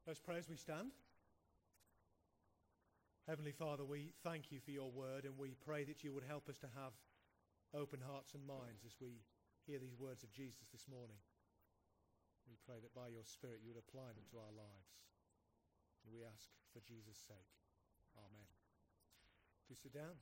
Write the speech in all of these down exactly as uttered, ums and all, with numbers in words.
Let's pray as we stand. Heavenly Father, we thank you for your word, and we pray that you would help us to have open hearts and minds as we hear these words of Jesus this morning. We pray that by your Spirit you would apply them to our lives. And we ask for Jesus' sake. Amen. Please sit down.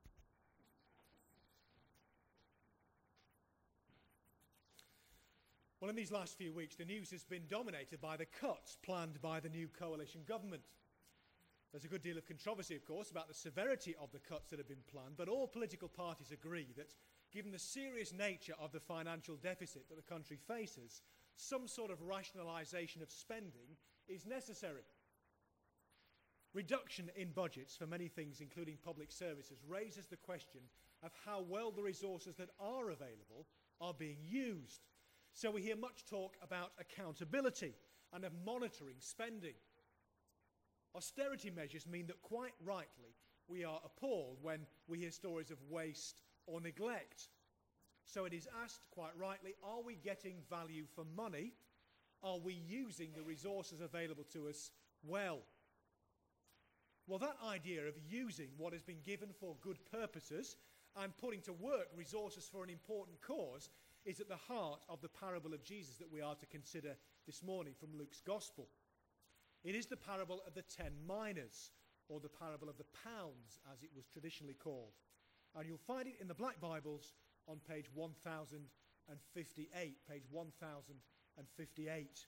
Well, in these last few weeks, the news has been dominated by the cuts planned by the new coalition government. There's a good deal of controversy, of course, about the severity of the cuts that have been planned, but all political parties agree that, given the serious nature of the financial deficit that the country faces, some sort of rationalisation of spending is necessary. Reduction in budgets for many things, including public services, raises the question of how well the resources that are available are being used. So we hear much talk about accountability and of monitoring spending. Austerity measures mean that quite rightly we are appalled when we hear stories of waste or neglect. So it is asked quite rightly, are we getting value for money? Are we using the resources available to us well? Well, that idea of using what has been given for good purposes and putting to work resources for an important cause is at the heart of the parable of Jesus that we are to consider this morning from Luke's Gospel. It is the parable of the ten minas, or the parable of the pounds, as it was traditionally called. And you'll find it in the Black Bibles on page one thousand fifty-eight, page one thousand fifty-eight.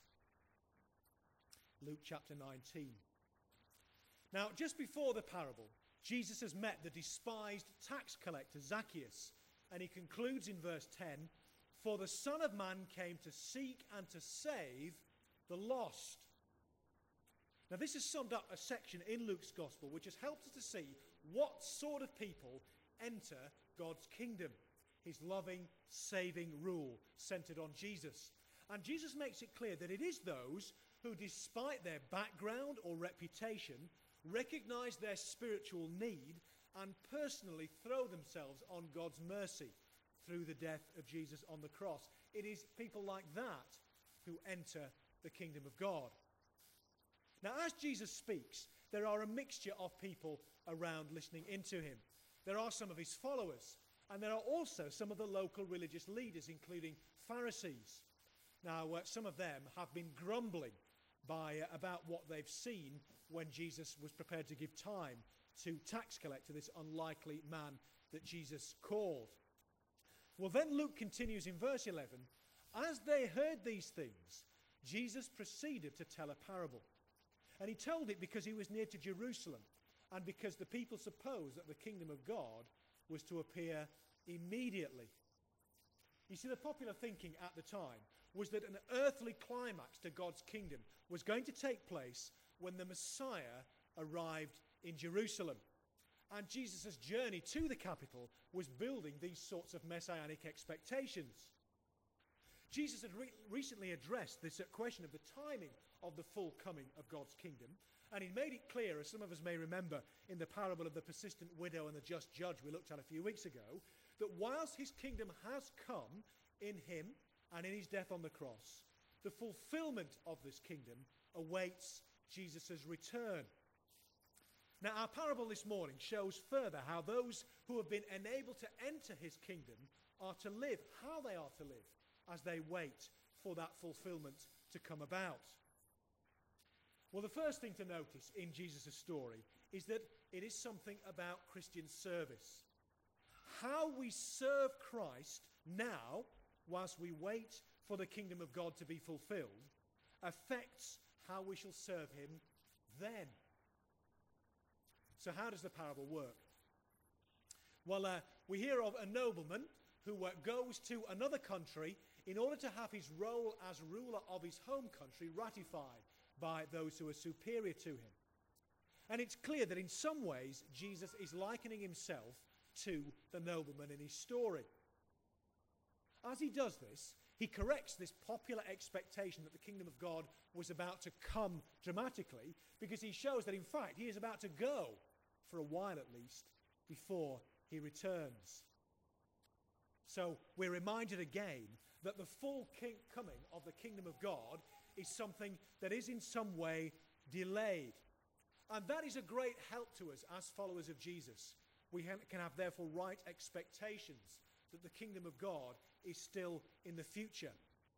Luke chapter nineteen. Now, just before the parable, Jesus has met the despised tax collector Zacchaeus, and he concludes in verse ten, "For the Son of Man came to seek and to save the lost." Now, this has summed up a section in Luke's Gospel which has helped us to see what sort of people enter God's kingdom, his loving, saving rule centered on Jesus. And Jesus makes it clear that it is those who, despite their background or reputation, recognize their spiritual need and personally throw themselves on God's mercy through the death of Jesus on the cross. It is people like that who enter the kingdom of God. Now, as Jesus speaks, there are a mixture of people around listening into him. There are some of his followers, and there are also some of the local religious leaders, including Pharisees. Now, uh, some of them have been grumbling by uh, about what they've seen when Jesus was prepared to give time to tax collector, this unlikely man that Jesus called. Well, then Luke continues in verse eleven, "As they heard these things, Jesus proceeded to tell a parable. And he told it because he was near to Jerusalem, and because the people supposed that the kingdom of God was to appear immediately." You see, the popular thinking at the time was that an earthly climax to God's kingdom was going to take place when the Messiah arrived in Jerusalem. And Jesus' journey to the capital was building these sorts of messianic expectations. Jesus had re- recently addressed this question of the timing of the full coming of God's kingdom, and he made it clear, as some of us may remember, in the parable of the persistent widow and the just judge we looked at a few weeks ago, that whilst his kingdom has come in him and in his death on the cross, the fulfillment of this kingdom awaits Jesus' return. Now, our parable this morning shows further how those who have been enabled to enter his kingdom are to live, how they are to live, as they wait for that fulfillment to come about. Well, the first thing to notice in Jesus' story is that it is something about Christian service. How we serve Christ now, whilst we wait for the kingdom of God to be fulfilled, affects how we shall serve him then. So how does the parable work? Well, uh, we hear of a nobleman who uh, goes to another country in order to have his role as ruler of his home country ratified by those who are superior to him. And it's clear that in some ways Jesus is likening himself to the nobleman in his story. As he does this, he corrects this popular expectation that the kingdom of God was about to come dramatically, because he shows that in fact he is about to go, for a while at least, before he returns. So we're reminded again that the full king- coming of the kingdom of God is something that is in some way delayed. And that is a great help to us as followers of Jesus. We ha- can have therefore right expectations that the kingdom of God is still in the future.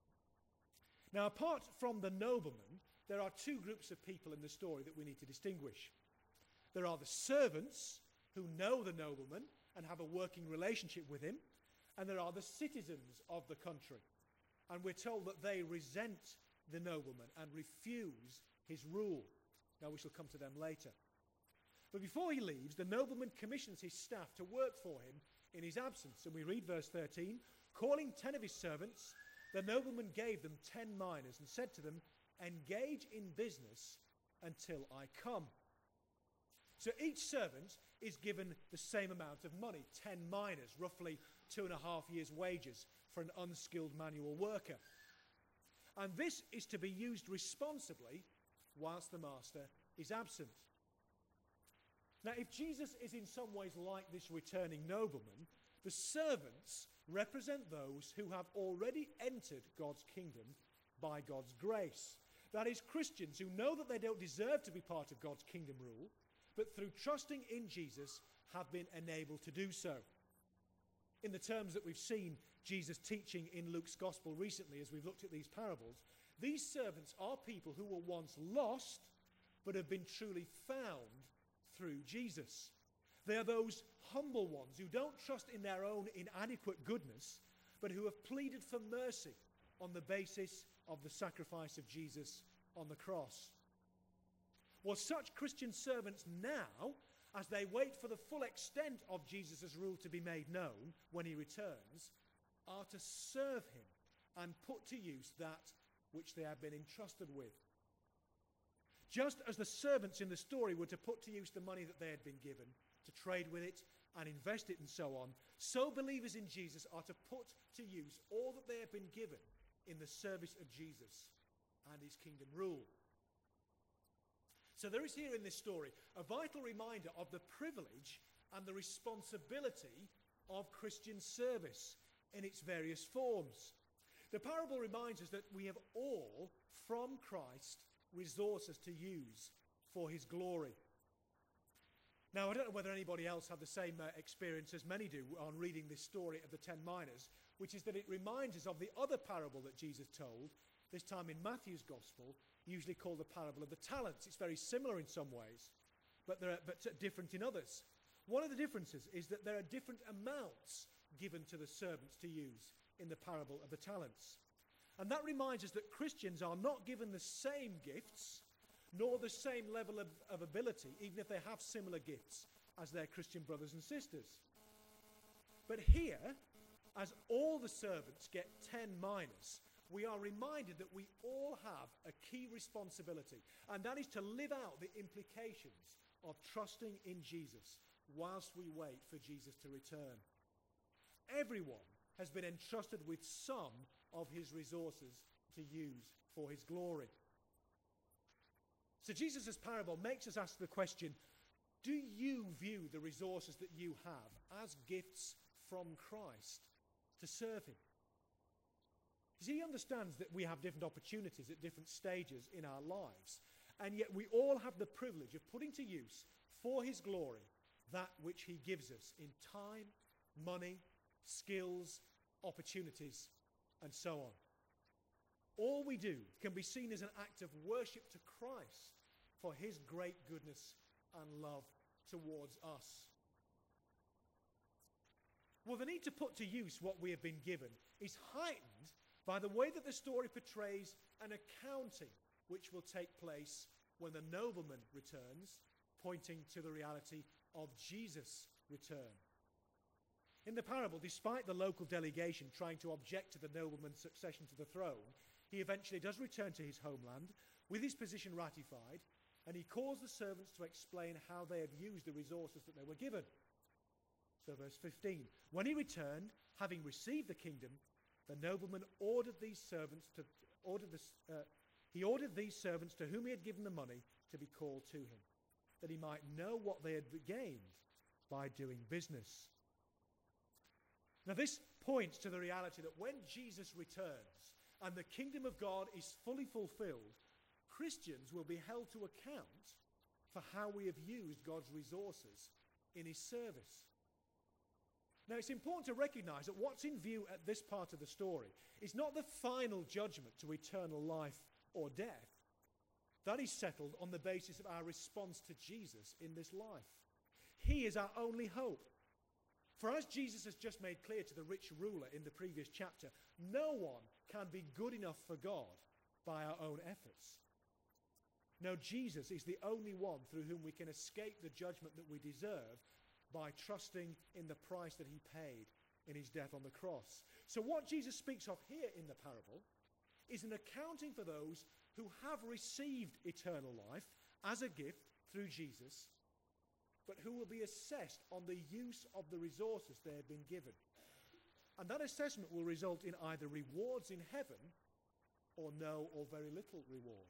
Now, apart from the nobleman, there are two groups of people in the story that we need to distinguish. There are the servants who know the nobleman and have a working relationship with him, and there are the citizens of the country. And we're told that they resent the nobleman and refuse his rule. Now, we shall come to them later. But before he leaves, the nobleman commissions his staff to work for him in his absence. And we read verse thirteen, calling ten of his servants, the nobleman gave them ten minas and said to them, engage in business until I come. So each servant is given the same amount of money, ten minas, roughly two and a half years' wages for an unskilled manual worker. And this is to be used responsibly whilst the master is absent. Now, if Jesus is in some ways like this returning nobleman, the servants represent those who have already entered God's kingdom by God's grace. That is, Christians who know that they don't deserve to be part of God's kingdom rule, but through trusting in Jesus have been enabled to do so. In the terms that we've seen Jesus teaching in Luke's gospel recently as we've looked at these parables, these servants are people who were once lost but have been truly found through Jesus. They are those humble ones who don't trust in their own inadequate goodness, but who have pleaded for mercy on the basis of the sacrifice of Jesus on the cross. Well, such Christian servants now, as they wait for the full extent of Jesus' rule to be made known when he returns, are to serve him and put to use that which they have been entrusted with. Just as the servants in the story were to put to use the money that they had been given, to trade with it and invest it and so on, so believers in Jesus are to put to use all that they have been given in the service of Jesus and his kingdom rule. So there is here in this story a vital reminder of the privilege and the responsibility of Christian service in its various forms. The parable reminds us that we have all, from Christ, resources to use for his glory. Now, I don't know whether anybody else had the same uh, experience as many do on reading this story of the ten minas, which is that it reminds us of the other parable that Jesus told, this time in Matthew's gospel, usually called the parable of the talents. It's very similar in some ways, but, there are, but different in others. One of the differences is that there are different amounts given to the servants to use in the parable of the talents. And that reminds us that Christians are not given the same gifts, nor the same level of, of ability, even if they have similar gifts as their Christian brothers and sisters. But here, as all the servants get ten minas, we are reminded that we all have a key responsibility, and that is to live out the implications of trusting in Jesus whilst we wait for Jesus to return. Everyone has been entrusted with some of his resources to use for his glory. So Jesus' parable makes us ask the question, do you view the resources that you have as gifts from Christ to serve him? Because he understands that we have different opportunities at different stages in our lives, and yet we all have the privilege of putting to use for his glory that which he gives us in time, money, skills, opportunities, and so on. All we do can be seen as an act of worship to Christ for his great goodness and love towards us. Well, the need to put to use what we have been given is heightened by the way that the story portrays an accounting which will take place when the nobleman returns, pointing to the reality of Jesus' return. In the parable, despite the local delegation trying to object to the nobleman's succession to the throne, he eventually does return to his homeland with his position ratified, and he calls the servants to explain how they had used the resources that they were given. So verse fifteen, when he returned, having received the kingdom, the nobleman ordered these servants to ordered this, uh, he ordered these servants to whom he had given the money to be called to him, that he might know what they had gained by doing business. Now this points to the reality that when Jesus returns, and the kingdom of God is fully fulfilled, Christians will be held to account for how we have used God's resources in his service. Now, it's important to recognize that what's in view at this part of the story is not the final judgment to eternal life or death. That is settled on the basis of our response to Jesus in this life. He is our only hope. For as Jesus has just made clear to the rich ruler in the previous chapter, no one can be good enough for God by our own efforts. No, Jesus is the only one through whom we can escape the judgment that we deserve by trusting in the price that he paid in his death on the cross. So what Jesus speaks of here in the parable is an accounting for those who have received eternal life as a gift through Jesus, but who will be assessed on the use of the resources they have been given. And that assessment will result in either rewards in heaven or no or very little reward.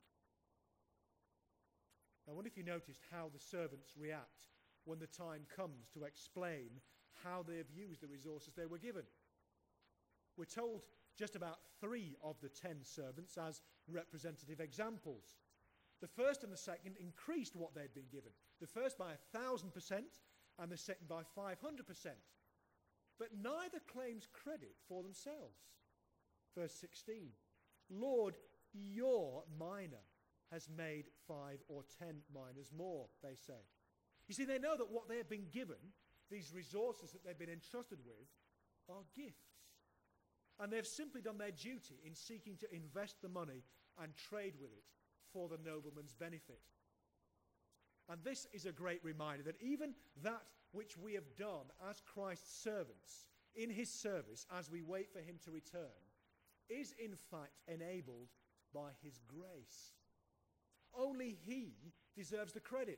I wonder if you noticed how the servants react when the time comes to explain how they have used the resources they were given. We're told just about three of the ten servants as representative examples. The first and the second increased what they'd been given. The first by a thousand percent and the second by five hundred percent. But neither claims credit for themselves. Verse sixteen, Lord, your mina has made five or ten minas more, they say. You see, they know that what they have been given, these resources that they've been entrusted with, are gifts. And they've simply done their duty in seeking to invest the money and trade with it for the nobleman's benefit. And this is a great reminder that even that which we have done as Christ's servants in his service as we wait for him to return is in fact enabled by his grace. Only he deserves the credit.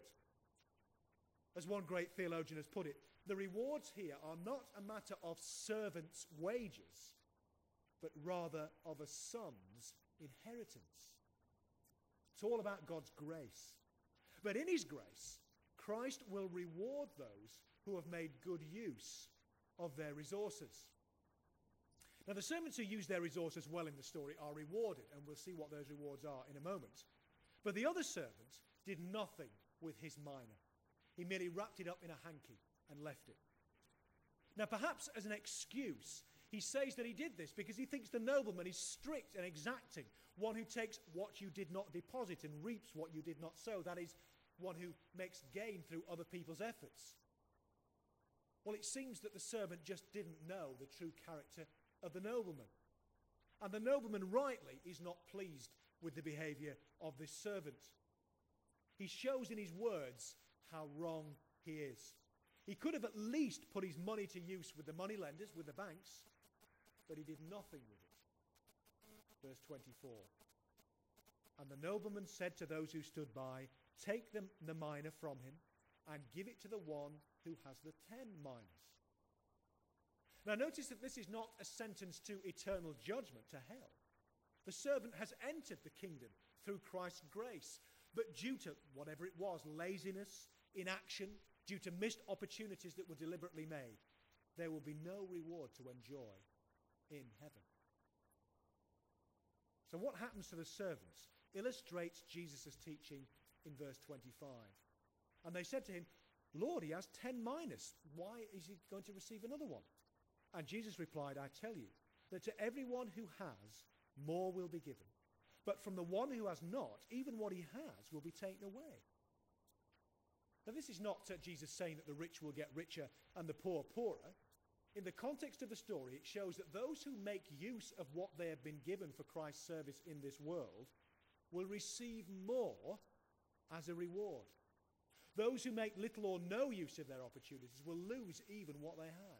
As one great theologian has put it, the rewards here are not a matter of servants' wages, but rather of a son's inheritance. It's all about God's grace. But in his grace, Christ will reward those who have made good use of their resources. Now, the servants who use their resources well in the story are rewarded, and we'll see what those rewards are in a moment. But the other servant did nothing with his mina. He merely wrapped it up in a hanky and left it. Now, perhaps as an excuse, he says that he did this because he thinks the nobleman is strict and exacting, one who takes what you did not deposit and reaps what you did not sow. That is, one who makes gain through other people's efforts. Well, it seems that the servant just didn't know the true character of the nobleman. And the nobleman rightly is not pleased with the behavior of this servant. He shows in his words how wrong he is. He could have at least put his money to use with the moneylenders, with the banks, but he did nothing with it. Verse twenty-four. And the nobleman said to those who stood by, take the, the mina from him and give it to the one who has the ten minas. Now notice that this is not a sentence to eternal judgment, to hell. The servant has entered the kingdom through Christ's grace, but due to whatever it was, laziness, inaction, due to missed opportunities that were deliberately made, there will be no reward to enjoy in heaven. So what happens to the servants illustrates Jesus' teaching in verse twenty-five. And they said to him, Lord, he has ten minas. Why is he going to receive another one? And Jesus replied, I tell you that to everyone who has, more will be given. But from the one who has not, even what he has will be taken away. Now, this is not uh, Jesus saying that the rich will get richer and the poor poorer. In the context of the story, it shows that those who make use of what they have been given for Christ's service in this world will receive more as a reward. Those who make little or no use of their opportunities will lose even what they had.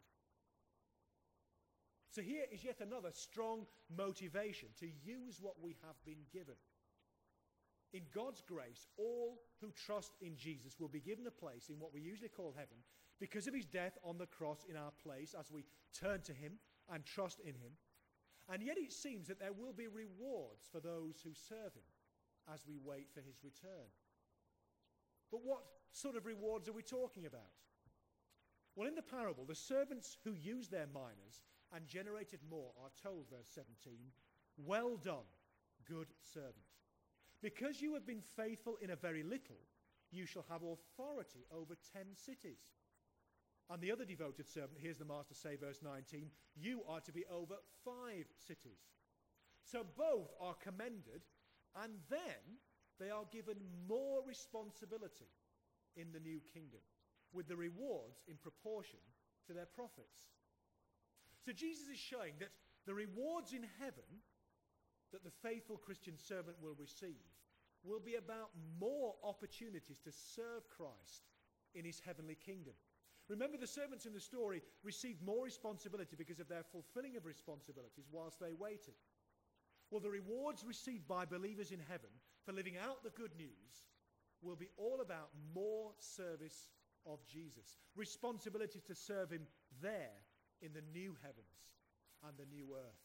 So here is yet another strong motivation to use what we have been given. In God's grace, all who trust in Jesus will be given a place in what we usually call heaven because of his death on the cross in our place as we turn to him and trust in him. And yet it seems that there will be rewards for those who serve him as we wait for his return. But what sort of rewards are we talking about? Well, in the parable, the servants who used their minas and generated more are told, verse seventeen, Well done, good servant. Because you have been faithful in a very little, you shall have authority over ten cities. And the other devoted servant, here's the master say, verse nineteen, you are to be over five cities. So both are commended, and then they are given more responsibility in the new kingdom, with the rewards in proportion to their profits. So Jesus is showing that the rewards in heaven that the faithful Christian servant will receive will be about more opportunities to serve Christ in his heavenly kingdom. Remember, the servants in the story received more responsibility because of their fulfilling of responsibilities whilst they waited. Well, the rewards received by believers in heaven for living out the good news will be all about more service of Jesus, responsibilities to serve him there in the new heavens and the new earth.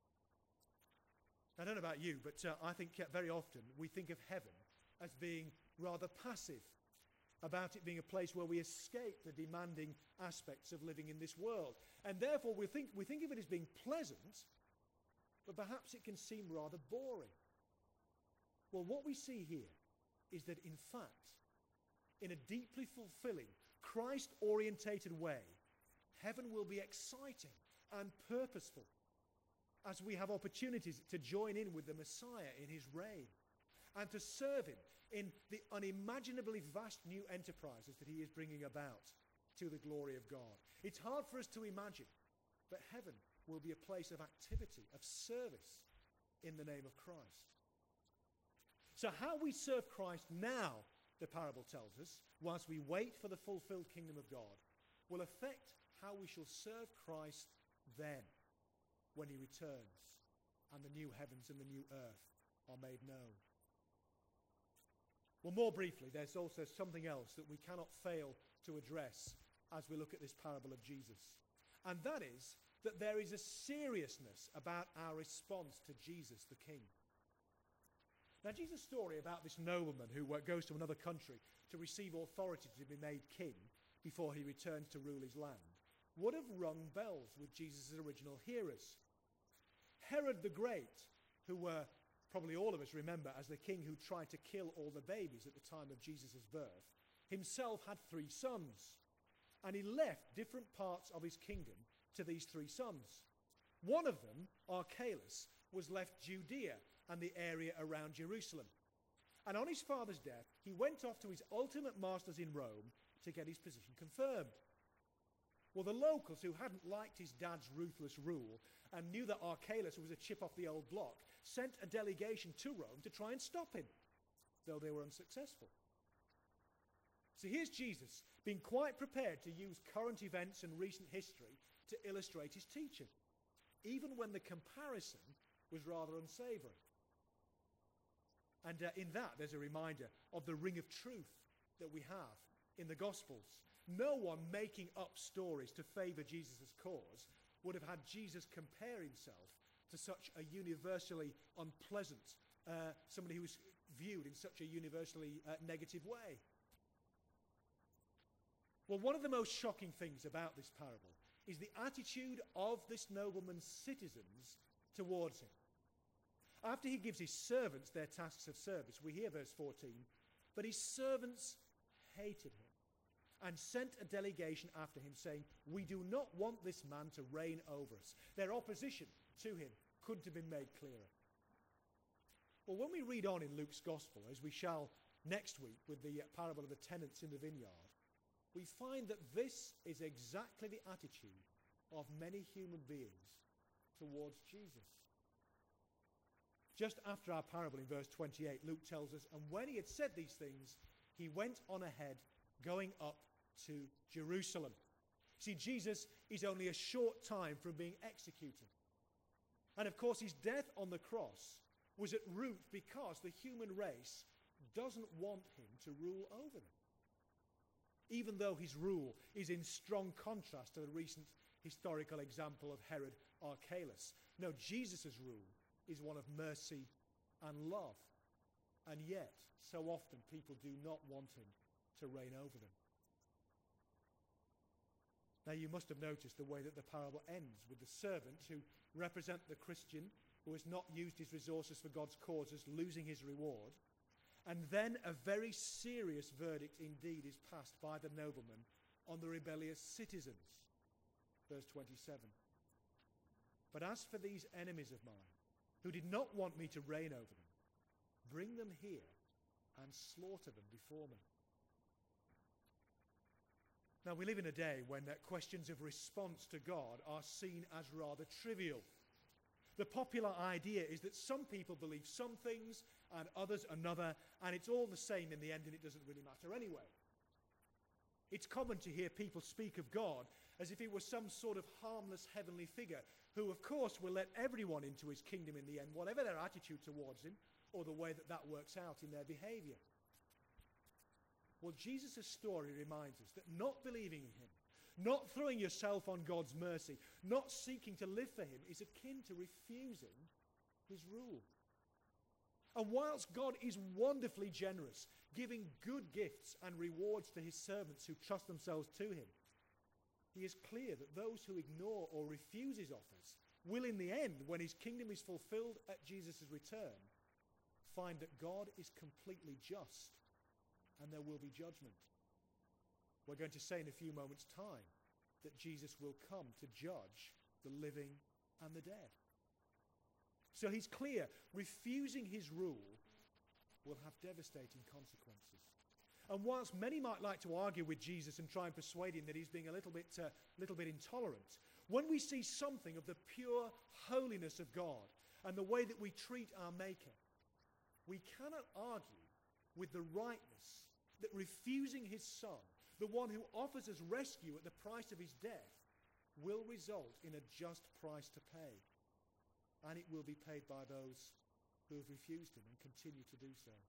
I don't know about you, but uh, I think uh, very often we think of heaven as being rather passive, about it being a place where we escape the demanding aspects of living in this world. And therefore we think, we think of it as being pleasant, but perhaps it can seem rather boring. Well, what we see here is that in fact, in a deeply fulfilling, Christ-orientated way, heaven will be exciting and purposeful as we have opportunities to join in with the Messiah in his reign and to serve him in the unimaginably vast new enterprises that he is bringing about to the glory of God. It's hard for us to imagine, but heaven will be a place of activity, of service in the name of Christ. So how we serve Christ now, the parable tells us, whilst we wait for the fulfilled kingdom of God, will affect how we shall serve Christ then, when he returns and the new heavens and the new earth are made known. Well, more briefly, there's also something else that we cannot fail to address as we look at this parable of Jesus. And that is that there is a seriousness about our response to Jesus the King. Now, Jesus' story about this nobleman who uh, goes to another country to receive authority to be made king before he returns to rule his land would have rung bells with Jesus' original hearers. Herod the Great, who uh, probably all of us remember as the king who tried to kill all the babies at the time of Jesus' birth, himself had three sons. And he left different parts of his kingdom to these three sons. One of them, Archelaus, was left Judea and the area around Jerusalem. And on his father's death, he went off to his ultimate masters in Rome to get his position confirmed. Well, the locals, who hadn't liked his dad's ruthless rule and knew that Archelaus was a chip off the old block, sent a delegation to Rome to try and stop him, though they were unsuccessful. So here's Jesus being quite prepared to use current events and recent history to illustrate his teaching, even when the comparison was rather unsavory. And uh, in that, there's a reminder of the ring of truth that we have in the Gospels. No one making up stories to favor Jesus' cause would have had Jesus compare himself to such a universally unpleasant, uh, somebody who was viewed in such a universally uh, negative way. Well, one of the most shocking things about this parable is the attitude of this nobleman's citizens towards him. After he gives his servants their tasks of service, we hear verse fourteen, but his servants hated him and sent a delegation after him, saying, we do not want this man to reign over us. Their opposition to him couldn't have been made clearer. Well, when we read on in Luke's Gospel, as we shall next week with the parable of the tenants in the vineyard, we find that this is exactly the attitude of many human beings towards Jesus. Just after our parable in verse twenty-eight, Luke tells us, and when he had said these things, he went on ahead, going up to Jerusalem. See, Jesus is only a short time from being executed. And of course, his death on the cross was at root because the human race doesn't want him to rule over them, even though his rule is in strong contrast to the recent historical example of Herod Archelaus. No, Jesus' rule is one of mercy and love. And yet, so often people do not want him to reign over them. Now, you must have noticed the way that the parable ends with the servants who represent the Christian who has not used his resources for God's cause as losing his reward. And then a very serious verdict indeed is passed by the nobleman on the rebellious citizens. Verse twenty-seven. But as for these enemies of mine, who did not want me to reign over them, bring them here and slaughter them before me. Now, we live in a day when uh, questions of response to God are seen as rather trivial. The popular idea is that some people believe some things and others another, and it's all the same in the end, and it doesn't really matter anyway. It's common to hear people speak of God as if he was some sort of harmless heavenly figure who, of course, will let everyone into his kingdom in the end, whatever their attitude towards him or the way that that works out in their behavior. Well, Jesus' story reminds us that not believing in him, not throwing yourself on God's mercy, not seeking to live for him is akin to refusing his rule. And whilst God is wonderfully generous, giving good gifts and rewards to his servants who trust themselves to him, he is clear that those who ignore or refuse his offers will in the end, when his kingdom is fulfilled at Jesus' return, find that God is completely just and there will be judgment. We're going to say in a few moments' time that Jesus will come to judge the living and the dead. So he's clear, refusing his rule will have devastating consequences. And whilst many might like to argue with Jesus and try and persuade him that he's being a little bit, uh, little bit intolerant, when we see something of the pure holiness of God and the way that we treat our Maker, we cannot argue with the rightness that refusing his Son, the one who offers us rescue at the price of his death, will result in a just price to pay. And it will be paid by those who have refused him and continue to do so.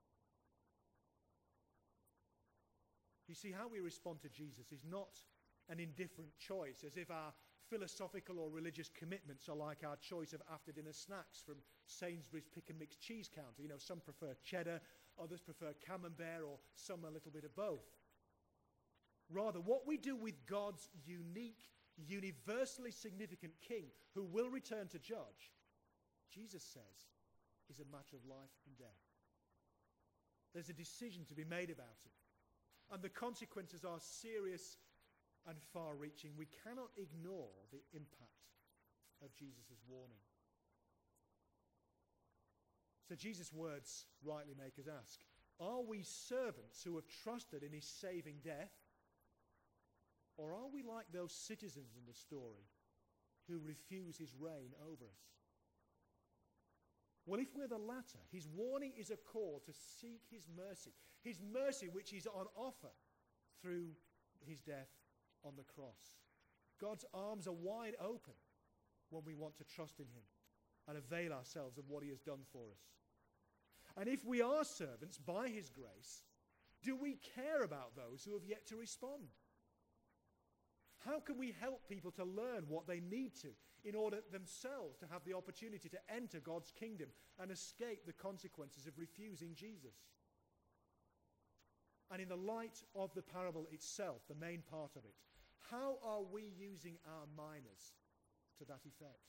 You see, how we respond to Jesus is not an indifferent choice, as if our philosophical or religious commitments are like our choice of after-dinner snacks from Sainsbury's Pick and Mix cheese counter. You know, some prefer cheddar, others prefer camembert, or some a little bit of both. Rather, what we do with God's unique, universally significant King, who will return to judge, Jesus says, is a matter of life and death. There's a decision to be made about it. And the consequences are serious and far-reaching. We cannot ignore the impact of Jesus' warning. So Jesus' words rightly make us ask, are we servants who have trusted in his saving death? Or are we like those citizens in the story who refuse his reign over us? Well, if we're the latter, his warning is a call to seek his mercy. His mercy which is on offer through his death on the cross. God's arms are wide open when we want to trust in him and avail ourselves of what he has done for us. And if we are servants by his grace, do we care about those who have yet to respond? How can we help people to learn what they need to in order themselves to have the opportunity to enter God's kingdom and escape the consequences of refusing Jesus? And in the light of the parable itself, the main part of it, how are we using our minors to that effect?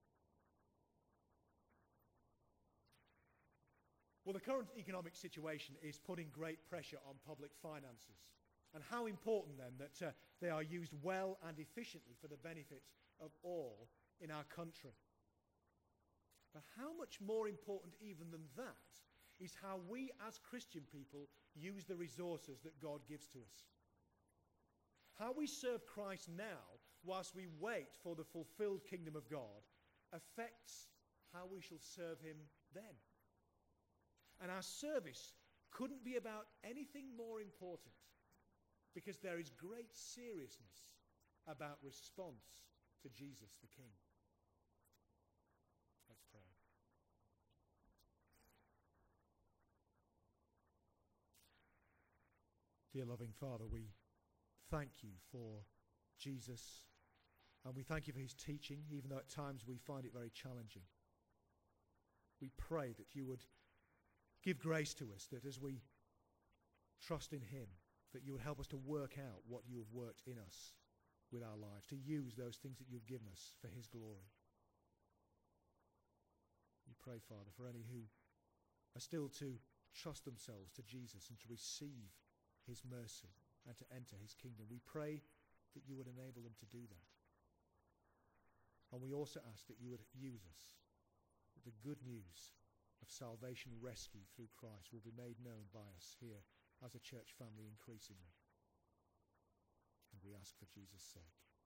Well, the current economic situation is putting great pressure on public finances. And how important then that uh, they are used well and efficiently for the benefit of all in our country. But how much more important even than that is how we as Christian people use the resources that God gives to us. How we serve Christ now whilst we wait for the fulfilled kingdom of God affects how we shall serve him then. And our service couldn't be about anything more important, because there is great seriousness about response to Jesus the King. Let's pray. Dear loving Father, we thank you for Jesus, and we thank you for his teaching, even though at times we find it very challenging. We pray that you would give grace to us, that as we trust in him, that you would help us to work out what you have worked in us with our lives, to use those things that you've given us for his glory. pray, Father, for any who are still to trust themselves to Jesus and to receive his mercy and to enter his kingdom. We pray that you would enable them to do that. And we also ask that you would use us, that the good news of salvation rescue through Christ will be made known by us here as a church family increasingly. And we ask for Jesus' sake.